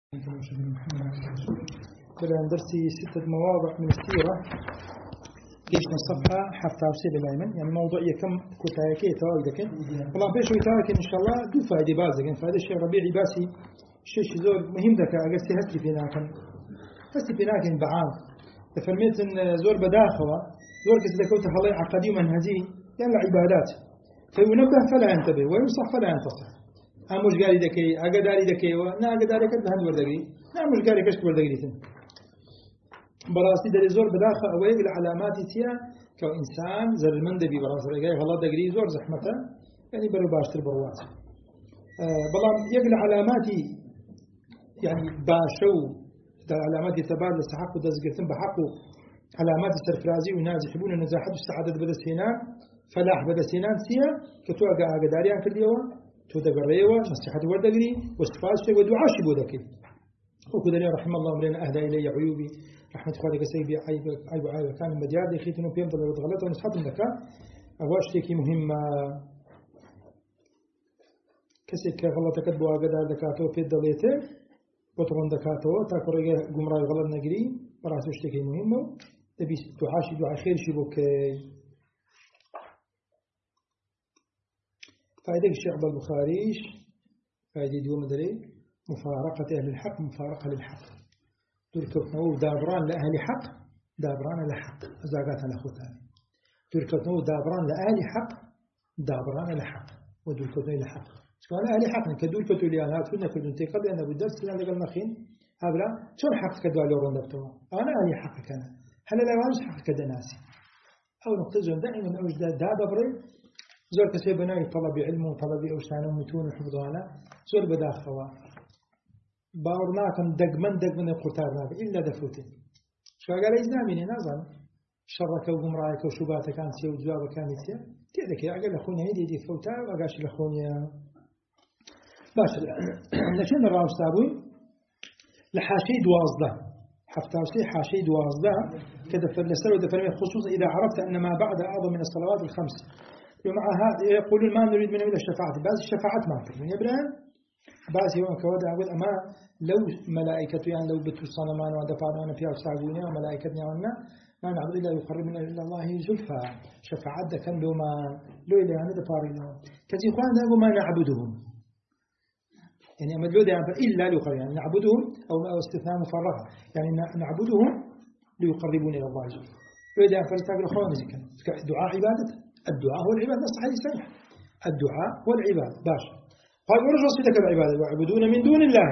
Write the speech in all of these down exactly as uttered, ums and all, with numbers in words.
بدأنا درسي ستة مواضع من السيرة كيشنا الصفحة حتى أرسل الأيمن يعني موضوعية كم كتايكي تواجدك والله بيشو يتواجد إن شاء الله دو فائدة بازك يعني فائدة الشيء ربيعي باسي شيء زور مهم ذاك أجلسي هسي فينا كان هسي فينا كان بعام فالميت إن زور بداخله زور كذا كوت خلي عقدي منهجي يعني العبادات فينبه فلا ينتبه وينصح فلا ينتصح أمش قاري ذكي أقداري ذكي ونا أقداري كده هند وردقي نعم مش قاري كشك وردقي تن براسي ده زور بداخل أو يقل علامات تيا كإنسان زر من دبي براس رجاي غلط دقري زور زحمته يعني برو باشتر بروات أه بلام يقل علاماتي يعني باشو ده علامات تبادل الاستحق ودزقتن بحقه علامات السرفرازي والناس يحبون النجاحات والسعادة بدس هنا فلاح بدس هنا سيا كتوقع أقداري عن كرديوه تو دقريوه نصيحة وردقري واستفاده ودعاء شبودكي وكذا رحم الله أمرنا أهدى إلي عيوبي رحمة خالق سيبي عيب عيب عيب كان المديار دي خيتنو بيم ضل وتغلط ونصحت لك أواشتكي مهمة كسر كغلط كتبوا قدر دكاتو في الدليته وطبعا دكاتو تاكل رجع جمرة غلط نجري براسو اشتكي مهمة تبي دعاء شي دعاء خير شبوكي فائدة الشيخ البخاريش فائدة دوم دري مفارقة أهل الحق مفارقة للحق تركتنو دابران لأهل حق دابران لحق أزاقات الأخوتان تركتنو دابران لأهل حق دابران لحق ودركتنو لحق سواء أهل حق كدركتو لأنها تفدنا في الانتقاد لأن بالدرس لأن لقى المخين هبلا شون حق كدوا لورون دبتوا أنا أهل حق كان هل لا يوانس حق كدا ناسي أو نقتزون دائما أوجد دابرين زور كسي بناي طلب علم وطلب أوسان ومتون وحفظانا زور بداخوا باورناكم دقمن دقمن القرطارناك إلا دفوتين شو قال إزناميني نظام شرك وقمرايك وشباتك كان سيو جوابك كان يسيا تيدك يا عقل أخوني هيدي دي فوتا وقاش الأخوني باشا لكن الرام سابوي لحاشي دوازده حفتاشي حاشي دوازده كده فلسلو دفرمي خصوصا إذا عرفت أن ما بعد أعظم من الصلوات الخمس ومع هذا يقولون ما نريد منه إلا الشفاعة بعض الشفاعات ما تريد من يبرهن بعض يوم كودا أقول أما لو ملائكة يعني لو بتوصلنا ما ودفعنا فيها وساقونا وملائكتنا ونا ما نعبد إلا يقربنا إلى الله زلفى شفاعات ده كان لو ما لو إلا يعني دفارنا كذي إخوان ده ما نعبدهم يعني أما لو ده إلا ليقرب يعني نعبدهم أو استثناء مفرغة يعني نعبدهم ليقربون إلى الله زلفى لو ده فلتاقل أخوان زكا دعاء عبادة الدعاء هو العبادة صحيح صحيح الدعاء هو العبادة باش قال ورجع وصفتك العبادة ويعبدون من دون الله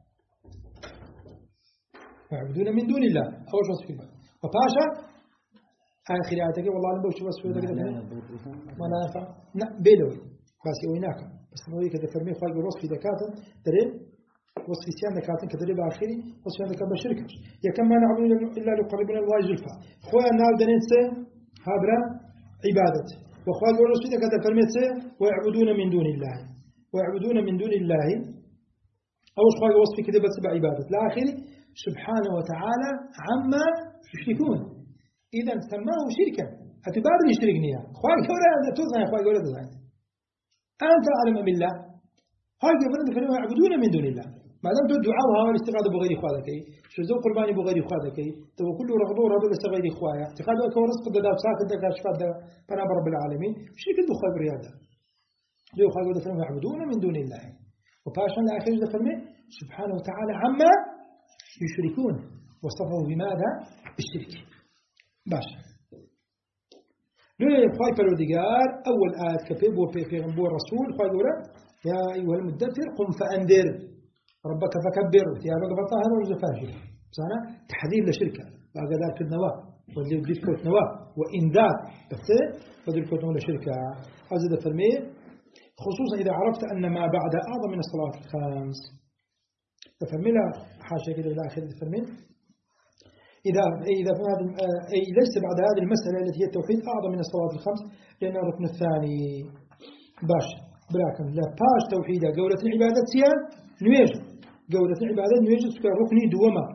ويعبدون من دون الله أول وصف وباشا آخر آياتك والله أنا بوش وصفه كده ما لا ينفع لا بيلوي بس ويناك بس نوي كده فرمي خالق الوصف دكاتن ترى وصف سيان دكاتن كده بآخري وصف دكاتن بشركة يا كم ما نعبد إلا لقربنا الله زلفى خويا النار دنيسة هابرا عبادة وخالق الوصف دكاتن فرمي ويعبدون من دون الله ويعبدون من دون الله أول شيء وصف كده بس بعبادة الآخر سبحانه وتعالى عما يشركون إذا سماه شركا أتبادل يشتركني خالق ولا توزن يا خالق ولا توزن أنت أعلم بالله خالق فرد فلما يعبدون من دون الله ما دام الدعاء وهو الاستغاثة بغير إخوانك شو ذو قرباني بغير إخوانك تو كل رغبة ورغبة لسه غير إخوانك اعتقادك هو رزق ده ساكت ده كاشفات ده فأنا رب العالمين شرك الدخول برياده لو خالق دفرمه يعبدون من دون الله وباشا الآخر دفرمه سبحانه وتعالى عما يشركون وصفه بماذا؟ بالشرك باشا لو يبقى فروديجار أول آية كفيب وبيغنبور رسول خالق يا أيها المدثر قم فأنذر ربك فكبر يا رب فطهر وزفاجر بسانا تحذير لشركة وأقدار النواة واللي يجيب كوت نواة وإنذار بس فضل كوت ولا شركة هذا دفرمه خصوصا إذا عرفت أن ما بعد أعظم من الصلاة الخمس تفهمنا حاشا كده إلى آخر تفهمين إذا إذا أي ليس بعد هذه المسألة التي هي التوحيد أعظم من الصلاة الخمس لأن الركن الثاني باش براكم لا باش توحيدة جولة العبادة سيان نويج جولة العبادة نويج ركن دوما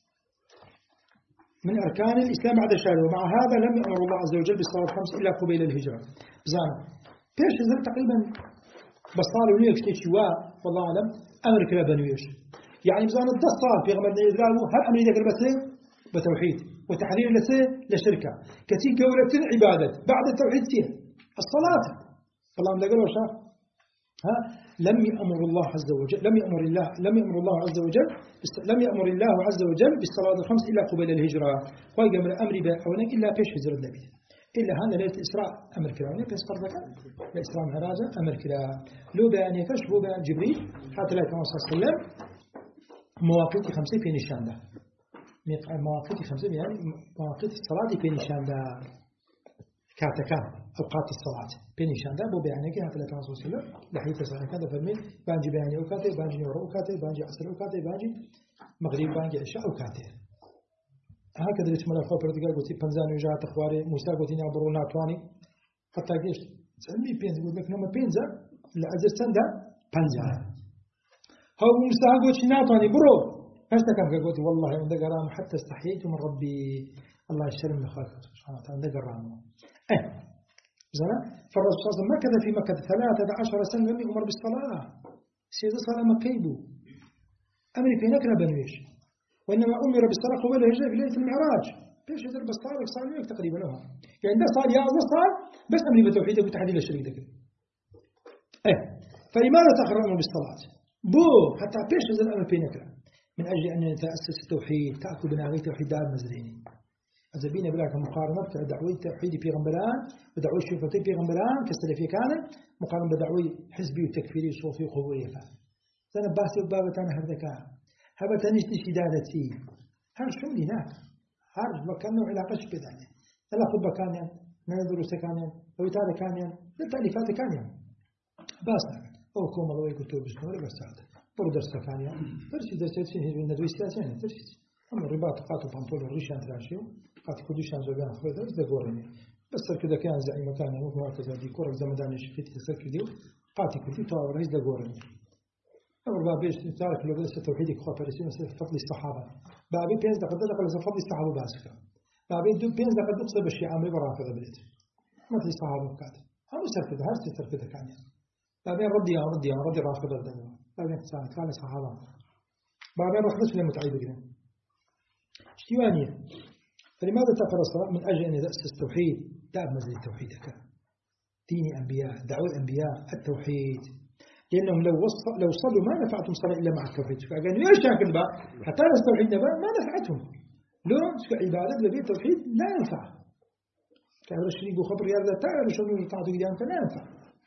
من أركان الإسلام بعد الشهادة ومع هذا لم يأمر الله عز وجل بالصلاة الخمس إلا قبيل الهجرة بزانا بيش هزر تقريبا بصار ونيوش تشوا والله أعلم أمر كلا بنيوش يعني بزانة ده صار في غمر نيزرابه هل أمر ذكر بس بتوحيد وتحرير لسه لشركة كثير قولة عبادة بعد التوحيد فيها الصلاة فالله من قالوا شاف ها لم يأمر الله عز وجل لم يأمر الله لم يأمر الله عز وجل لم يأمر الله عز وجل بالصلاة الخمس إلا قبل الهجرة ويقام الأمر بأونك إلا بيش هجرة النبي إلا هذا ليلة الإسراء أمر كلاوني بس فرضك الإسراء مهراجة أمر كلا لو بأن يكشف هو بأن جبريل حتى لا يتواصل صلى الله عليه وسلم مواقيت خمسة في نشان ده مواقيت خمسة يعني مواقيت الصلاة في نشان ده كاتكان أوقات الصلاة في نشان ده بو بيانك حتى لا يتواصل صلى الله عليه وسلم لحيث صلاة كذا فرمي بانجي بياني أوقاته بانجي نور أوقاته بانجي عصر أوقاته بانجي مغرب بانجي عشاء أوقاته هكذا اللي اسمه الأخوة برتقال قلتي بنزان وجاءت أخواري موسى قلتي نعبرو ناتواني حتى قيش سألني بينز قلت لك نوم بينزا لأزر سندا بنزا هو موسى قلتي ناتواني برو هشتا كم قلت والله عند قرام حتى استحييت من ربي الله يشتري من خالق سبحانه وتعالى عند قرام اه زنا فالرسول صلى الله عليه وسلم مكث في مكة ثلاثة عشر سنة لم يؤمر بالصلاة سيدة صلاة مكيبو أمري في نكرة بنويش وإنما أمر بالصلاة قبل الهجرة في ليلة المعراج ليش هذا بس صار صار ليك تقريبا له يعني ده صار يا الله صار بس أمري بتوحيدك وتحديد الشريك ده إيه فلماذا تأخر الأمر بالصلاة بو حتى بيش هذا الأمر في نكرة من أجل أن يتأسس التوحيد تأكل بناغي توحيد دار مزريني إذا بينا بلاك مقارنة بدعوي توحيد في غنبلان بدعوي شوفتي في غنبلان كالسلفي كان مقارنة بدعوي حزبي وتكفيري وصوفي وقبوري فأنا باسي وبابتانا هردكا هبتنيش نشدادتي هر شو هناك هر مكان له علاقة بدانه لا خد بكانيا لا دروس كانيا أو يتعالى كانيا لا تأليفات كانيا بس أو كوم الله يكتب بسم الله بس هذا برو درس كانيا درس درس شيء هي الندوي السياسية درس أما الرباط قاتو بانطول الريشان تراشيو قاتو كوديشان زوجان خوي درس ده قرني بس كذا كان زعيم مكانه مو هكذا ديكور زمدان شفيت تسكر ديو قاتي كذي تو رئيس ده قرني أول باب إيش تارك لو بس توحيدك خاطر فرسين مثل فضل الصحابة بابي بينز دقد دقد لسه فضل الصحابة باسك بابي دو بينز دقد دقص بشيء عامل برافض بليت مثل الصحابة كات هم سرفد هرس سرفد كان بابي ردي يا ردي يا ردي رافض الدنيا بابي صار كان الصحابة بابي روح بس للمتعيد كده اشتوانية فلماذا تقرأ الصلاة من أجل أن يأسس التوحيد داب مزل التوحيد كان دين أنبياء دعوة الأنبياء التوحيد لأنهم لو وصل لو صلوا ما نفعتهم صلاة إلا مع التوحيد فقالوا ليش شاكل بقى حتى نستوحيد نبأ ما نفعتهم لو عبادة لبي التوحيد لا ينفع كأن الشريك وخبر يا ذا تعالى شنو يطاعتك دي أنت لا ينفع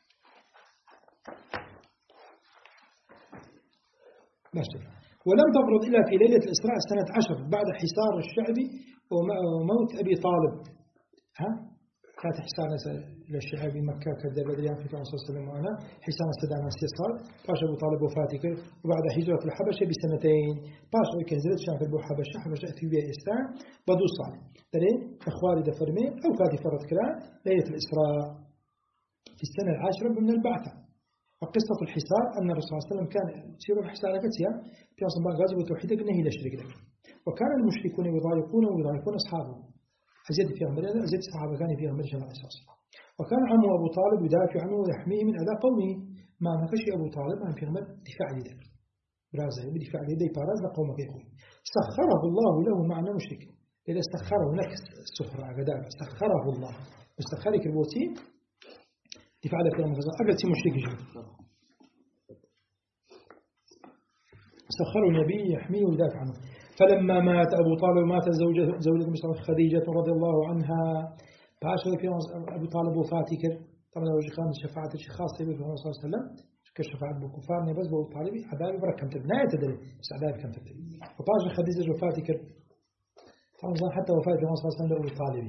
ماشي ولم تفرض إلا في ليلة الإسراء سنة عشر بعد حصار الشعبي وموت أبي طالب ها كانت حسانة للشعب مكة كذا بدريان في صلى الله عليه وسلم وأنا حسانة سدانا استيصال باش أبو طالب وفاتك وبعد هجرة الحبشة بسنتين باش كنزلت شاف أبو حبشة حبشة أثيوبيا إسلام بدو صالح ترى إخواري دفرمين أو كاتي فرض كلا ليلة الإسراء في السنة العاشرة من البعثة وقصة الحصار أن الرسول صلى الله عليه وسلم كان سير الحصار كتيا في أصل غازي وتوحيدك نهي لشريك لك وكان المشركون يضايقون ويضايقون أصحابه أزيد في أمر أزيد الصحابة كان في أمر جماعة أساس وكان عمه أبو طالب يدافع عنه ويحميه من أذى قومه ما نكشي أبو طالب عن في أمر دفاع لذلك برازه بدفاع لذي باراز لقومك يقول سخره الله له معنى مشرك إذا استخره نكس السخرة غداء سخره الله مستخرك البوتين دفاع لك أمر أقل تي مشرك جدا سخره النبي يحميه ويدافع عنه فلما مات أبو طالب مات زوجة زوجة مصر خديجة رضي الله عنها فعاشر في أبو طالب وفاتي كر طبعا لو كان شفاعة الشيخ خاصة به صلى الله عليه وسلم كشفاعة بكفار نبز أبو طالب عبابي برك كم تبي نهاية تدري بس عبابي كم تبي وبعاشر خديجة وفاتي كر طبعا حتى وفاة النبي صلى الله عليه وسلم أبو طالب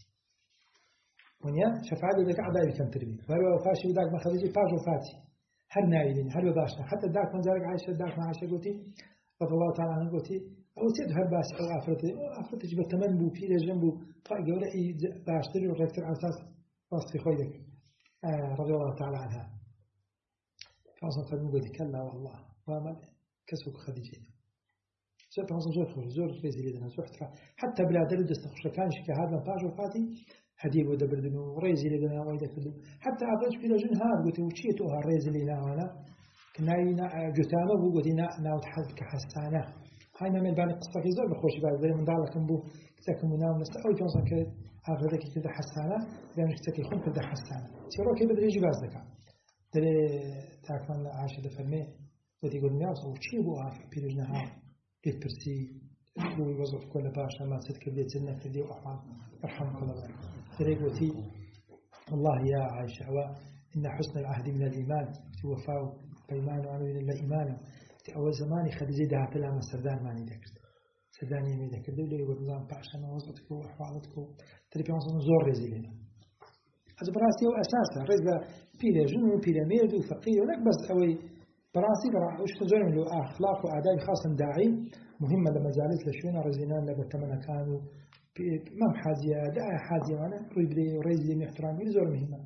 ونيا شفاعة ذاك عبابي كم تبي فهو وفاة شيء ذاك ما خديجة باش وفاتي هل نايلين هل وباشنا حتى ذاك من ذلك عائشة ذاك ما عائشة قلتي رضي الله تعالى عنها قلتي أو تذهب باس أو أفرت أفرت جب تمن بو في جنبه طاقة ولا إيه باشتري وغير على أساس راس في خويك آه رضي الله تعالى عنها فأصلا فلم قلت كلا والله وما كسبك خديجة شفت أصلا زور خور زور ريزي لنا زحت حتى بلا دليل استخش كان شك هذا باج وفاتي هديب ودبردنو ريزي لنا ويدا كله حتى أفرج في لجن هذا قلت وشيتوها ريزي لنا وأنا كناي جثامة بو ودي ناود حد كحسانة هاي ما من بان قصة في زور بخوش بعد ذي من ضالك بو كتاكم منام نست أو جونسون كده هذا كده حسانة لأن كتاكي خون كده حسانة سيرو كي بدري يجي باز ذكاء دري تاكمن عايشة دفرمي ودي يقول ناس وشي بو عارف بيرجنها كيف برسي بو يوظف كل باشا ما تذكر لي زلنا في دي وأحوال أرحمك الله دري قوتي الله يا عائشة وإن حسن العهد من الإيمان توفاه بإيمان وعنو إلى الإيمان أول زماني خديجة ده فلا ما سردان ما نذكر سردان يمي ذكر دولة يقول نظام بعشان وصلتك وأحوالتك ترى بيوصل زور رزيلنا هذا براسي وأساسا رزق بيلا جنو بيلا ميرد وفقير ولك بس أوي براسي برا وش تزور من له أخلاق وآداب خاصة داعي مهمة لما زالت لشونا رزينان لما تمنا كانوا ما حاجة لا حاجة وانا ريبلي ورزي من احترامي زور مهمة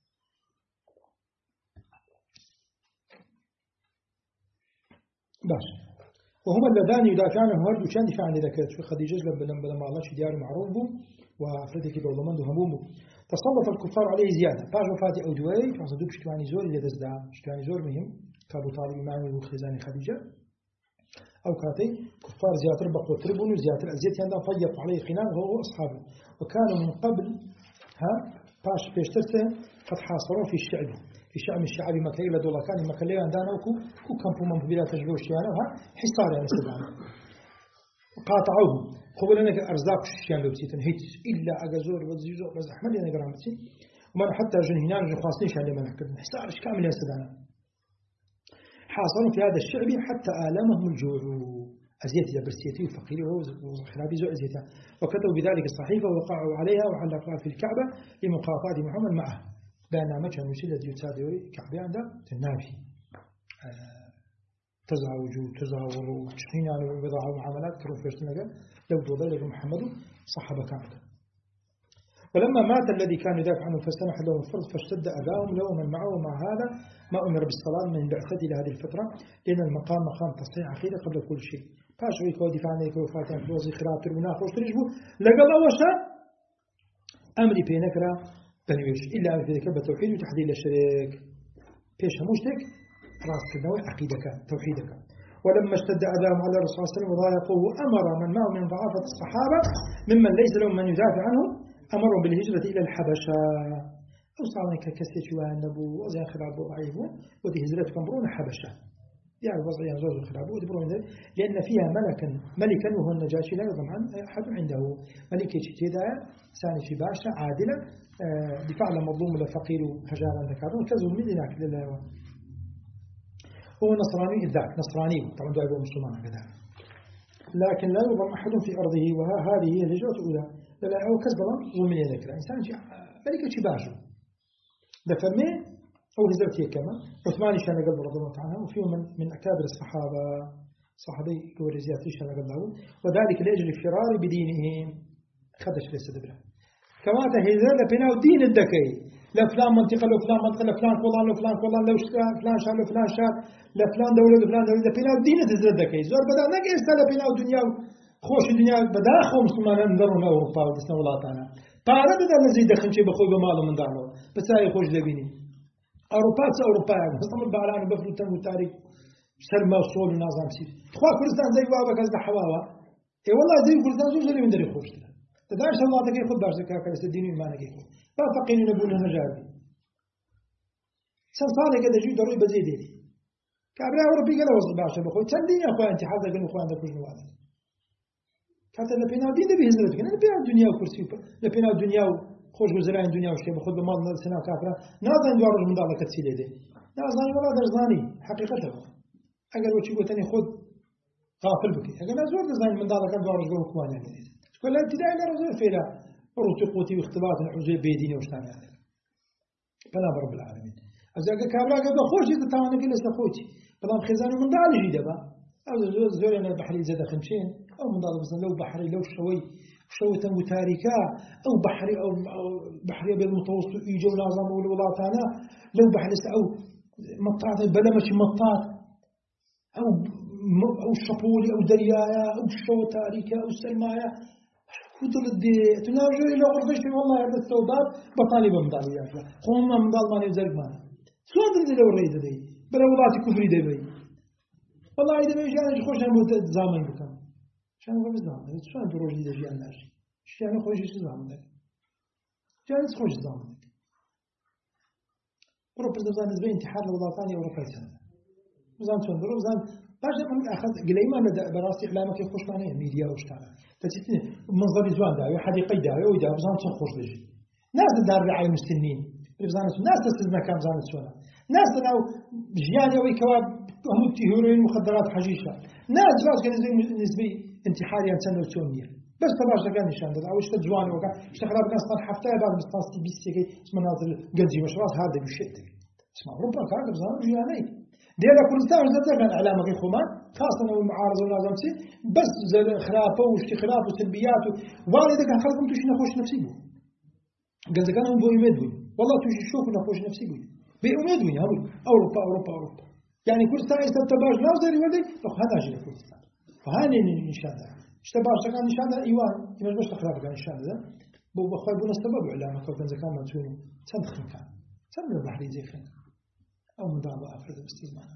باش وهما اللذان يدافعان الهرد وشان دفاع عن ذكرت في خديجة لما لما الله شي ديار معروف بو وفردك دولمان همومه تسلط الكفار عليه زيادة باش وفاتي أو دوي فصدوق شتواني زور اللي دزدا شتواني زور مهم كابو طالب معي وخزاني خديجة أو كاتي كفار زياتر بقوا تربون وزياتر الزيت عندما فيق عليه خنان هو أصحابه وكانوا من قبل ها باش بيشترته قد حاصروا في الشعب في شعب الشعب مكة إلى دولا كان مكة اللي عندنا وكو كو كمبو من بلا تجلو الشيانة وها حصار يعني استدعاء قاطعوهم قبل أنك أرزاق الشيان لو بسيطن هيت إلا أجازور وزيزور بس أحمد يعني قرامتي وما حتى جنهنان جخاصنيش على ما نحكي حصارش كامل يستدعاء حاصلوا في هذا الشعب حتى آلمهم الجوع أزيت برسيتي وفقير وخرابي زو أزيتها وكتبوا بذلك الصحيفة ووقعوا عليها وعلقوها في الكعبة لمقاطعة محمد معه بأن مكان وسيلة يتسابيوري كعبة عنده النبي آه تزاوج تزاور تشحين على بضاعة ومعاملات تروفيش نجا لو دوضي محمد صحابة كاملة ولما مات الذي كان يدافع عنه فاستنح لهم الفرض فاشتد أذاهم له ومن معه ومع هذا ما أمر بالصلاة من بعثته إلى هذه الفترة لأن المقام مقام تصحيح عقيدة قبل كل شيء فاشوي كودي فعني كو فاتن فلوزي خراب ترمنا خوش ترجبو لقل أوشا أمري بينكرا بنويش إلا أن في ذكر بتوحيد وتحديد الشريك بيش هموشتك راس كدنوي عقيدك توحيدك ولما اشتد أذاهم على الرسول صلى الله عليه وسلم وضايقوه أمر من معه من ضعافة الصحابة ممن ليس لهم من يدافع عنهم أمرهم بالهجرة إلى الحبشة أو صارنا ككسيت وانبو وزي خراب ضعيفون ودي هجرة كمرون حبشة يعني وضع ينزوج الخراب ودبرون لأن فيها ملكا ملكا وهو النجاشي لا يضمن أحد عنده ملك يجتهد ثاني في باشا عادلة دفاع لمظلوم لفقير وهجانا ذكرون كذو من هناك لله هو نصراني الذات نصراني طبعا دعوه مسلمان كذا لكن لا يضم أحد في أرضه وهذه هي الهجرة الأولى لا أو كذبا ظلم ذكر إنسان ملكة شباشه دفرمي أو هزرتي كما عثمان شان قلب رضي الله عنه وفيهم من من أكابر الصحابة صحابي كوريزياتي شان قلبه وذلك لأجل الفرار بدينهم خدش ليس دبره كما تهزر لبناء دين الدكي لفلان منطقة لفلان منطقة لفلان قولان لفلان قولان لو فلان شهر لفلان شهر لفلان دولة لفلان دولة لبناء دين تهزر الدكي زور بدأ نقص لبناء الدنيا خوش الدنيا بدأ خو مسلمان نظرون أوروبا ودسنا ولاتنا طالب بدأ نزيد دخن شيء بخوي بماله من داره بس هاي خوش لبيني أوروبا أوروبا يعني هستمر بعلان بفلو تنو تاريخ سلمى وصول ونظام سير تخوا كردستان زي بابا كذا حواوا إيه والله زي كردستان زوج اللي من دري خوش ترى تدعش الله تكيف خد بارس كاكا الدين ما نكيف ما فقين نبون هجاري سنصالح كذا جود ضروري بزيدي كابلا أوروبي قال وصل بارس بخوي تندين يا أخوان أنت حاضر قالوا أخوان ده كل نواد كاتب لبينا دين ده بيهزرت كنا لبينا الدنيا وكرسي لبينا الدنيا خوش بزرعين الدنيا وشيء بخد بمال سنة كافرة نازن دوار من دار كتسيل ده نازني ولا درزاني حقيقته أجر وشيء قلتني خد غافل بك أجر نازور درزاني من دار كان دوار جوا كمان يعني كل ابتدائي لا رزق فيها رتقوتي واختبارات الحجة بيديني وشتاني هذا فلا رب العالمين أزاج كابلا قد خوش إذا تانا جلس لخوتي فلان خزانه من دار جديدة بقى أو زول أنا بحري زاد خمسين أو من دار مثلا لو بحري لو شوي شوية متاركة أو بحري أو بحري بالمتوسط يجوا نظام والولايات أنا لو بحري أو مطاط بلا مش مطاط أو أو شبولي أو دريايا أو شوية تاريكة أو سلمايا كتر الدي تناجوا إلى غرفة شيء والله هذا الثوبات بطالي بمداليات قوم من دال ما نزل ما سواد اللي لو ريد دي بلا وڵاتی کوفری دەبێ والله دەبێ ژیانێکی خۆشیان بۆ زامن بکەم شان خۆ بزانم چۆن دوو ڕۆژی لە ژیان ناشی ژیانە خۆشیش زامن دەکەم ژیانت خۆش زامن دەکەم بڕۆ پرس دەبزانێت بە ئینتیحار لە وڵاتانی ئەوڕۆپای چەندە بزان چۆن بڕۆ بزان باشە من ئاخەت گلەیمان بەڕاستی ئەعلامەکەی خۆشمانەیە میدیا و شتانە دەچێت منزەری جوان داوێ حەدیقەی داوێ ئەوی داوێ بزان چەند خۆش دەژی نازە دار ڕعای مسلمین بزانێت نازە سزمەکان بزانێت چۆنە نازە ناو ژیانی ئەوەی کەوا هەمووی هێروین مخدرات حەشیشە نازە باسکە نسبەی انتحاریان چەند و چۆن نییە بەس تەماشەکان نیشان دەدا ئەوەی شتە جوانەوەکە شتە خراپەکان هەفتەیە بعد بستاستی بیستێکەی مناظر گەنجی مەشڕات هار دەبیشێت اسمع ڕووبا کاکە بزانم ژیانەی دێرە کوردستان دەتەکەن ئەعلامەکەی خۆمان خاصن ئەوەی معارضە و نازەم چی بەس خراپە و شتی خراپ و سلبیات و واڵێ دەکەن خەڵکم تووشی نەخۆشی نەفسی بوو گەنجەکان هەموو بۆ ئومێد بووین والله تووشی شۆک و نەخۆشی نەفسی بووین بێ ئومێد بووین هەموو ئەوروپا ئەوروپا ئەوروپا یعنی کوردستان ئێستا تە باش ناوزەری وەردەی بەخ هەناژی لە کوردستان هانێنی نیشاندا شتە باشەکان نیشاندا ئیوان ئێمەش بەشتە خراپەکان نیشان دەدەن بۆ بەخوای بوونە سەبەب ئەعلامەکە و گەنجەکانمان چۆن و چەند خنکان چەند لە بەحری جێ خنک ئەو منداڵ بە ئافرەتە بستیزمانە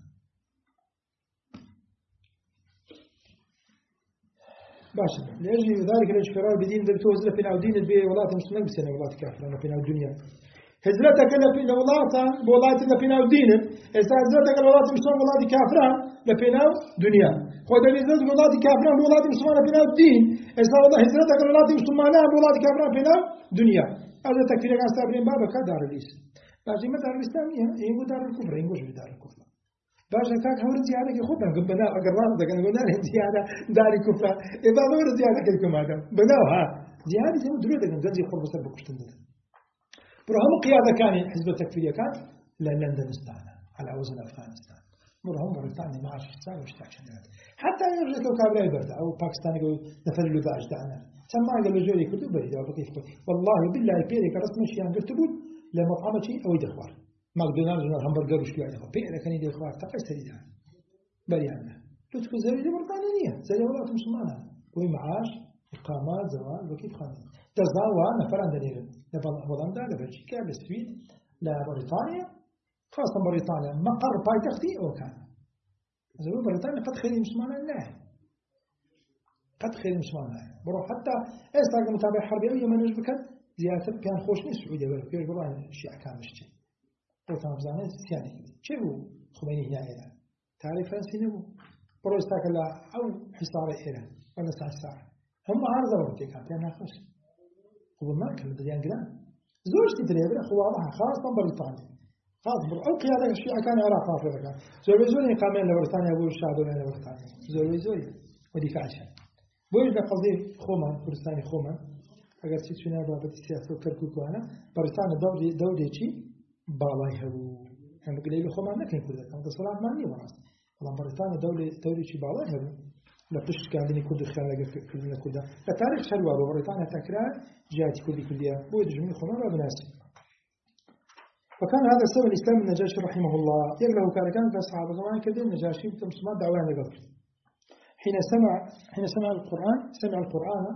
باشا لأجل ذلك الاشتراك بدين دكتور هزلة في العودين البيع ولاة مسلمين بسنة ولاة كافرة في الدنيا هزلتك في الولاة ولاة في الدين إذا هزلتك الولاة مسلمين ولاة كافرة في الدنيا خذ هزلتك ولاة كافرة ولاة مسلمين في الدين إذا والله هزلتك الولاة مسلمين ولاة كافرة في الدنيا هذا تكفير عن سابرين بابك دار الإسلام لكن ما دار الإسلامية يقول دار الكفر يقول دار الكفر باشا كاك هور زيادة كخوبا قم بناء أقر راسك أنا قلنا لهم زيادة داري كفا إذا هور زيادة كيكم هذا بناوها زيادة هم دلوقتي كم زنجي خرب سبب كشتندد برهم قيادة كان حزب التكفيرية كان لندن استانا على وزن أفغانستان برهم بريطانيا ما عرف استانا واشتاكشن حتى يرجع كوكب لا يبرد أو باكستان يقول نفر له باش دعنا سمع قالوا جوري كتب بريد أو بكيف والله بالله بيرك رسم شيء عن قلت لا مطعم شيء أو يدخل ماكدونالدز ولا همبرجر وش يعني بيئة كان يدي إخوات تقيس تريدها بريانة لو تكون زي بريطانية زي ولاة مسلمانة وهي معاش إقامات زواج وكيف خانة تزدان وانا فران دليل لبولندا لبلجيكا للسويد لبريطانيا خاصة بريطانيا مقر بايتختي أو كان زي بريطانيا قد خير مسلمانة لا قد خير مسلمانة برو حتى إستاق متابع حربي أي من يجبك زيادة كان خوشني السعودية ولا كيف برو شيء كان مشتي قلتهم زانيت سياني شو خميني هنا إيران تعرف فرنسي نبو برو استاك الله أو حصار إيران ولا ساعة ساعة هم عارضة وقتي كانت يعني خوش هو ما كان بديان قلان زوج تدريبنا خوارها خاصة بريطانيا خاص بر أو قيادة الشيعة كان عراق نافذة كان زوج زوج قامين لبريطانيا أبو الشعب ولا لبريطانيا زوج زوج ودفاع شان بوجد قضية خوما كردستاني خوما أجر تيجينا بابت السياسة وكركوك وأنا بريطانيا دولة دولة شيء باڵای هەبوو هەم گلەی لە خۆمان نەکەین کوردەکان دەسەڵاتمان نییە بەڕاست بەڵام بەریتانیا دەورێکی باڵای هەبوو لە پشتکاندنی کورد و خێڵەگەکردن لە کوردە لە تاریخ هەروە بە بەریتانیا تاکرا جیاتی کوردی کوردیە بۆی دژمنی خۆمان را بناسی وكان هذا سبب الإسلام النجاشي رحمه الله يقله كان كان فالصحابة زمان كذا النجاشي مسلمان دعوان لقبل حين سمع حين سمع القرآن سمع القرآن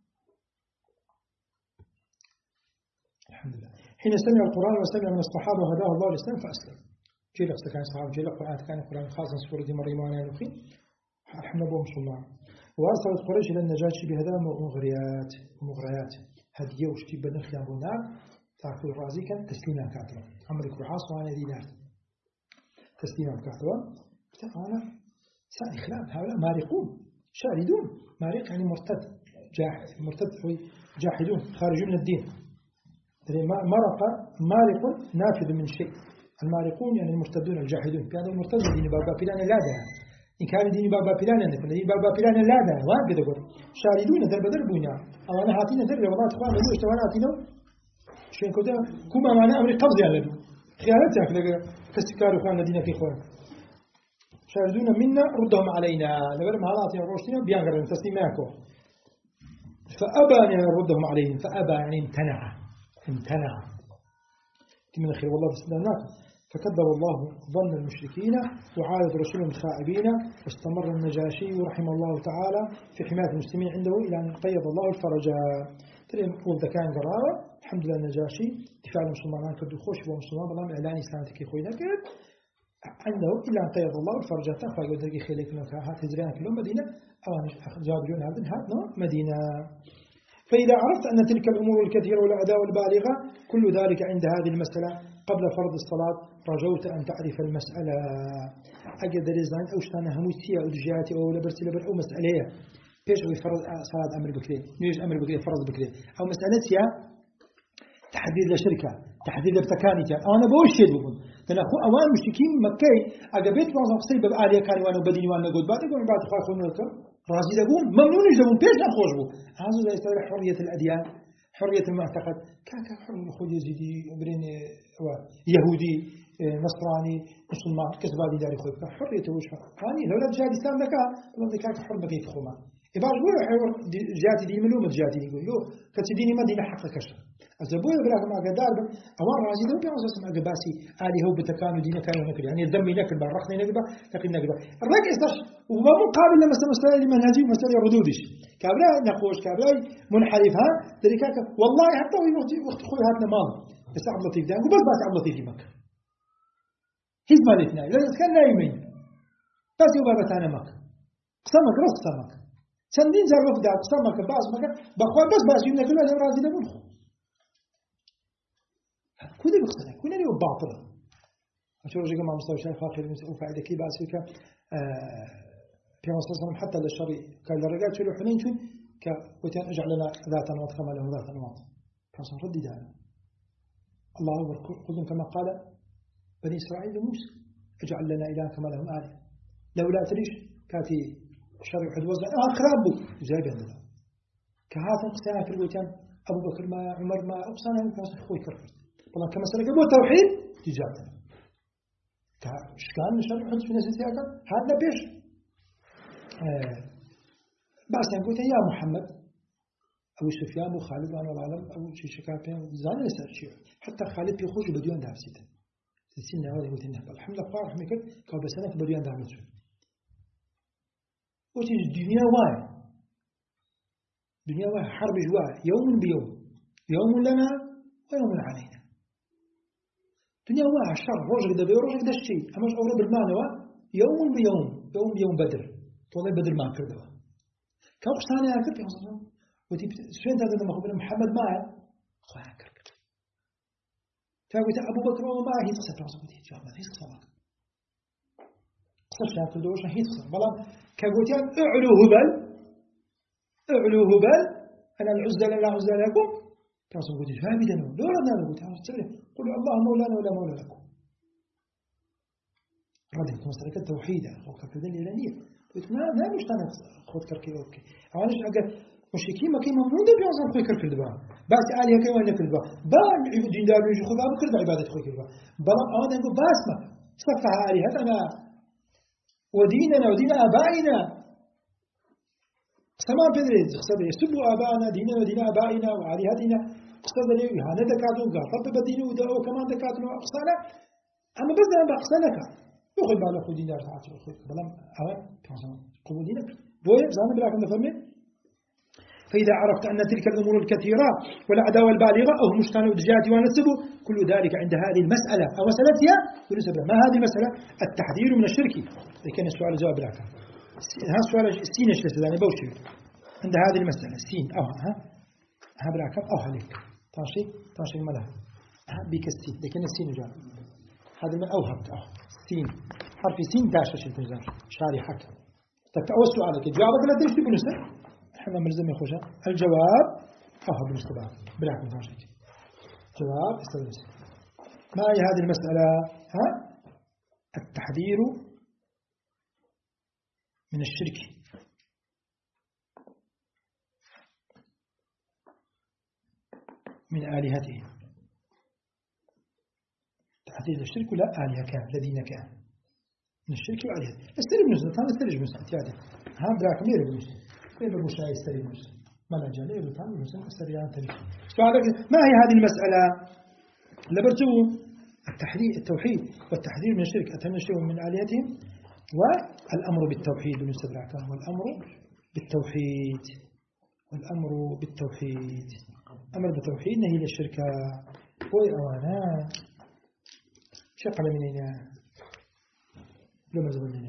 الحمد لله حين سمع القرآن وسمع من الصحابة وهداه الله الإسلام فأسلم جيل أخذ كان الصحابة جيل القرآن كان القرآن خاصا سورة مريم وأنا نخي الحمد لله مسلمان وأرسلت قريش إلى النجاشي بهدايا ومغريات ومغريات هدية وشتي بنخ يامرونا تعرفوا الرازي كان تسليما كاتبا عمرك وعاص وأنا دينار تسليما كاتبا أنا سأل خلاف هؤلاء مارقون شاردون مارق يعني مرتد جاحد مرتد جاحدون خارجون من الدين مرق مارق نافذ من شيء المارقون يعني المرتدون الجاحدون كانوا المرتد دين بابا بلان لا ده إن كان دين بابا بلان نكون دين بابا بلان لا ده وان كده قول شاردون در بدر بونا أو أنا هاتينا در والله تقام ليش توانا هاتينا شين كده كم أنا أمر قبض على له خيانتك لقى كسكار إخوان الذين في إخوان شاردون منا ردهم علينا لقى ما هاتينا روشتنا بيانغرن تسليماكو فأبى أن يردهم عليهم فأبى يعني امتنع امتنع من الخير والله بسلامات فكذب الله ظن المشركين وعاد رسولهم خائبين واستمر النجاشي رحمه الله تعالى في حماية المسلمين عنده إلى أن قيض الله الفرج تريم قول ذكاء قرارة الحمد لله النجاشي دفاع المسلمان كدو خوش ومسلمان بالله إعلان إسلامتك يخوينا كد عنده إلا أن قيض الله الفرجة فقد ذلك خليك لك هات هجران كلهم مدينة أوانش جابرون هذا هات نوع مدينة. فإذا عرفت أن تلك الأمور الكثيرة والأداء البالغة كل ذلك عند هذه المسألة قبل فرض الصلاة رجوت أن تعرف المسألة. أقدر إزان أوشتانا هموتية أو دجاتي أو لبرتي لبر أو مسألة بيش أو فرض صلاة أمر بكري نيج أمر بكري فرض بكري أو مسألة يا تحديد لشركة تحديد لبتكاني أنا بقول شيء بقول أنا أخو أوان مشتكين مكة أجابت بعض قصيب بآلية كانوا وأنا بديني وأنا قد بعد يقول بعد خايف خلنا راضي دبون ممنون يجدون بيش نخوش بو هذا زي يستوي حرية الأديان حرية المعتقد كاك حرية خود يزيدي برين يهودي نصراني مسلمان كسبادي داري خوي حرية وش هاني لو لا جهاد الإسلام لك والله كاك حر بكيف خوما إباش بقول حوار جهاتي دين ملومة جهاتي يقول يو كتديني ما دين حق كشر أزبوي بلاك ما قدار بن أوان راضي دبون بيعوز اسمع قباسي آلي هو بتكانو دين كانوا نكر يعني الدم ينكر بالرخنة ينكر لكن نكر الرجع إستش وما مقابل لما مسألة المنهجي ومسألة ردودش كابلا نقوش كابلا منحرفها ذلك والله حتى وقت خوي هاتنا مال بس عبد اللطيف ده بس بس عبد اللطيف مكة هيز مالتنا لأن كان نايمين بس يبغى بتاعنا مكة قسمك رأس قسمك سندين زرف ده قسمك باس مكة بخوي بس بس يوم نقول له راضي ده بنخو كذا بقصنا كنا ليه باطلة أشوف رجع مع مستوى شيء فاخر وفائدة كي بس فيك في مصر حتى للشري قال الرجال شلو حنين شو كوتين اجعل لنا ذات نواط كما له ذات نواط فصار ردي دانا الله أكبر خذهم كما قال بني إسرائيل لموسى اجعل لنا إله كما لهم آلهة لولا تريش كاتي الشري وحد وزن آه خرابو زي عندنا كهاتن قصانا في الوتين أبو بكر ما عمر ما أقصانا كاسن خوي كرفت والله كما سلك أبو التوحيد تجاتنا كان الشري وحد في ناس هذا هذا بيش آه بس نقول يا محمد أو سفيان وخالد وأنا العالم أو شيء شكاكين زاني يسأل شيء حتى خالد بيخرج بدون دعم سيدا السنة هذا يقول إنه الحمد لله فرح مكت كاب سنة بدون دعم سيدا وش الدنيا واي الدنيا واي حرب جواي يوم بيوم يوم لنا ويوم علينا الدنيا واي شر رجل ده بيرجع ده الشيء أما أورا بالمعنى يوم بيوم يوم بيوم بدر طول بدر ما كردوا كم ثانية أكرت يا صاحبي وتي شين هذا لما خبرنا محمد معه خواه كرت تقول أبو بكر وما هي قصة يا صاحبي جاب ما هي قصة ما قصة شاكل دوش هي قصة بلا كقولت أعلو هبل أعلو هبل أنا العزة لا عزة لكم يا صاحبي فهم دنو لو ردنا نقول تعالوا تسلم قولوا الله مولانا ولا مولى لكم ردت مسألة التوحيد وكفر الإلهية ما ما مش أنا خود كركي أوكي أوانش أجر مشركين ما كي ممنوع ده بيعزم خوي كركي دبا بس عليه كي وين كركي دبا با دين دار يجي خذ أبو كرد عبادة خوي كركي بلا أنا أقول بس ما صفها عليه أنا وديننا ودين آبائنا سما بدري خسر يسبوا آبائنا ديننا ودين آبائنا وعليهاتنا خسر ليه هذا دكاتو قال طب بدينه وده وكمان دكاتو أقصانا أما بس أنا بقصانك يخذ بالله خذ دينار تعطي خذ بلام أوان كمان قبول دينك بوي زمان بلاكم نفهمه. فإذا عرفت أن تلك الأمور الكثيرة والأعداء البالغة أو مشكان ودجات ونسبه كل ذلك عند هذه المسألة أو مسألتها ونسبه ما هذه المسألة التحذير من الشرك. لكن السؤال جواب لك هذا السؤال السين إيش لسه بوشي عند هذه المسألة السين أو ها ها براكم أو هلك تاشي تاشي ملا ها بيك السين لكن السين جواب هذا من أوهمت أو سين حرف سين داش شيء تنزل شاري حكم تكأوس سؤالك جوابك لا تشتي بنسبة احنا ملزم يخوشا الجواب أوها بنسبة براكم تاشي جواب استدرس ما هي هذه المسألة ها التحذير من الشرك من آلهته تحذير الشرك لا آلهة كان الذين كان من الشرك وآلهته استرب نسل تان استرب نسل اتياده ها براكم يرب نسل يرب مشاهي استرب نسل ما نجال يرب تان نسل استريان تريد سؤالك ما هي هذه المسألة لبرتو التحذير التوحيد والتحذير من الشرك أتنشئ من آلهتهم والأمر بالتوحيد ونستدرك والأمر بالتوحيد والأمر بالتوحيد أمر بالتوحيد نهي للشركة وي أوانا شقل مننا لما زبننا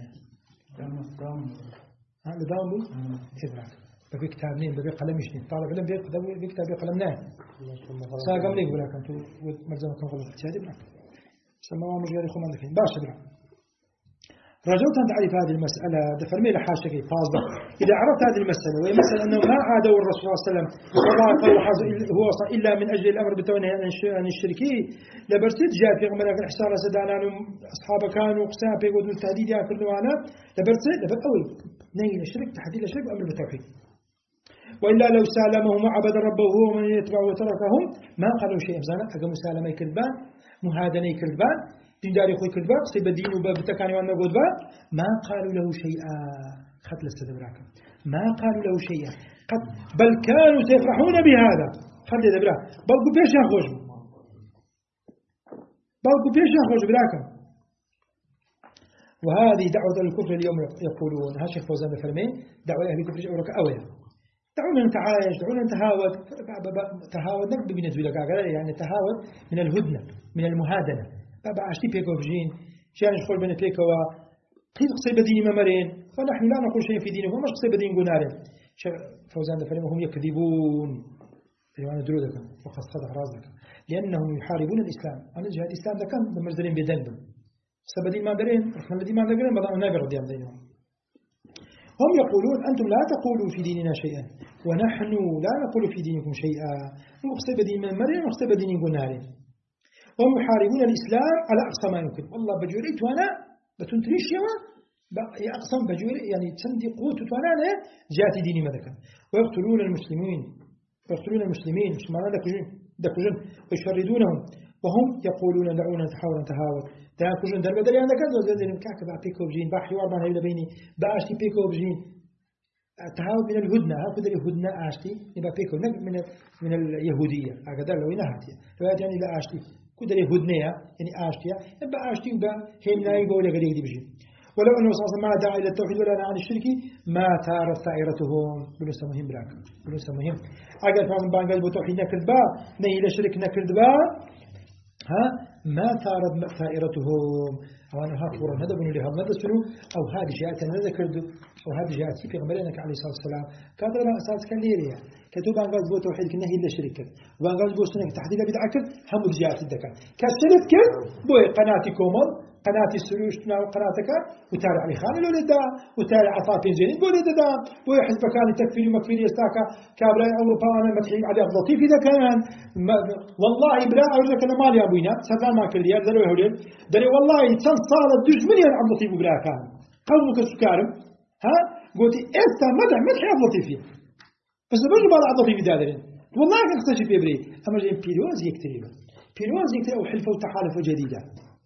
هذا دام بو إدراك بقى كتابين بقى قلم يشني طالب علم بقى كتاب قلم ناه ساقم ليك بلا كنتو مرزم كان قلم احتيادي بلا سماوا مجاري خمان دفين باشا بلا رجوت أن تعرف هذه المسألة دفرمي لحاشك فاضل إذا عرفت هذه المسألة وهي مسألة أنه ما عادوا الرسول صلى الله عليه وسلم والله هو إلا من أجل الأمر بالتوني عن الشركي لبرسيت جاء في غمنا في الحسان سدانا أصحاب كانوا قسام في قدر التهديد يأكلوا معنا لبرسيت لبرت أول نين الشرك تحديد الشرك وأمر بالتوحيد وإلا لو سالمهم وعبد ربه هو من يتبع وتركهم ما قالوا شيء زانا أقام مسالمة كذبان مهادني كذبان دين داري خوي كذبان صيب الدين وبتكاني وانا قدبان ما قالوا له شيئا خط الاستدراك ما قالوا له شيئا قد بل كانوا سيفرحون بهذا خد دبرا بل كو بيش يخرج بل كو بيش يخرج براكم وهذه دعوة الكفر اليوم يقولون ها شيخ فوزان الفرمين دعوة أهل الكفر أورك أويا دعونا نتعايش دعونا نتهاود تهاود نقد بنسبة لك يعني تهاود من الهدنة من المهادنة بابا عشتي بيكو بجين شان يدخل بين بيكو قيد قصي بديني ممرين ونحن لا نقول شيء في دينكم ومش قصي بدين قنارين شيخ فوزان الفرمين هم يكذبون أيوان درودكم وقد صدق رازك لأنهم يحاربون الإسلام أنا جهاد الإسلام ده كان بمجدرين بيدنبم سبدين ما درين احنا الذين ما درين بدأنا نقر ديام دينهم هم يقولون أنتم لا تقولوا في ديننا شيئا ونحن لا نقول في دينكم شيئا وقصي بدين من مرين وقصي بدين قنارين هم يحاربون الإسلام على أقصى ما يمكن والله بجوريت وأنا بتنتريش يوا أقسم بجوري يعني تندي قوت وأنا أنا جاتي ديني مذكا ويقتلون المسلمين ويقتلون المسلمين مش معنى دكجون دكجون ويشردونهم وهم يقولون دعونا نتحاول نتهاود دكجون در بدل يعني كذا زي كعك بقى بيكو بجين بحي واربعة هيدا بيني باشتي بيكو بجين التهاود من الهدنة هكذا الهدنة أشتي يبقى بيكو من من اليهودية هكذا لو ينهاتي لو يعني لا أشتي كده هدنية يعني آشتيا يبقى آشتي وبا هم لا يقول لك دي بيجي ولو أنه صلى الله عليه وسلم ما دعا إلى التوحيد ولا عن الشرك ما ثارت ثائرتهم بلوسة مهم براك بلوسة مهم أجل فهم بانجل بتوحيد نكردبا نهي لشرك نكردبا ها ما ثارت ثائرتهم أو أنا هاتورا هذا بنو لهم هذا سنو أو هذه جاءت هذا كردو أو هذه جاءت في غمرينك عليه الصلاة والسلام كذا لا أساس كان ليريا كتب بانجل بتوحيد كنهي لشرك بانجل بوسنك تحديد بدعك هم جاءت الدكان كسرت كل بوي قناتي كومل قناة السروش وقناتك وتارع علي خان الولد وتارع عطاء بنزين الولد دا ويحزب كان تكفير ومكفير يستاكا كابلا أوروبا أنا مدحين على لطيف إذا كان والله بلا أرجع كنا مالي أبوينا سبع ما كل يوم دلوا هولين دلوا والله تنصار الدج مليون عبد لطيف بلا كان قومك السكارم ها قلت إنت مدح مدح عبد لطيفين بس برضو بعض عبد لطيف دادرين والله كان اختشف يبري أما جاي بيروز يكتريبه بيروز يكتري وحلفه وتحالف جديدة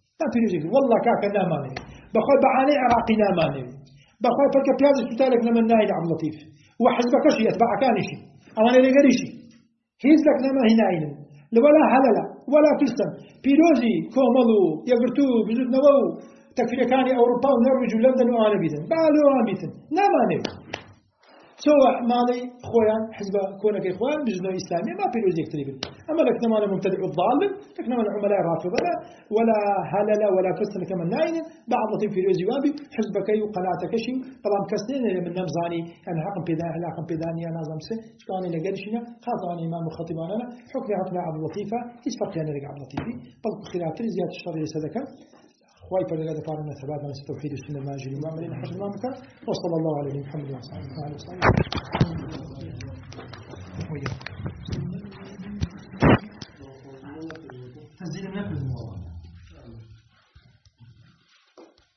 والله كاك ناماني بخوي بعاني عراقي ناماني بخوي فلك بياز تتالك لمن نايل عبد اللطيف وحزبك شيء يتبع كان شيء أو أنا لقري شيء حزبك نما هنا عين ولا هللا ولا كريستن بيروزي كوملو يقرتو بزود نوو تكفير كان أوروبا ونرويج ولندن وأنا بيتن بالو أنا بيتن ناماني سوى مالي خويان حزب كونك إخوان بجنو إسلامي ما بيروزي يكتريبن أما لك نما مبتدع الضال لك نما العملاء رافضة ولا هللا ولا كسن كمان ناين بعض لطيف في روزي وابي حزبك وقناتك شيء طبعا كسنين من نمزاني أنا حقم بيدان حقم بيداني أنا زمسه شكاني لقرشنا خاطر إمام خطيبانا حكم حكم عبد اللطيفة إيش فرق يعني لك عبد اللطيفي بل خلاف زيادة الشر يسدك خواي فرق هذا فارنا ثبات من التوحيد والسنة الماجري وعملنا حسن مامك وصلى الله عليه محمد وصحبه وسلم تنزيل النفذ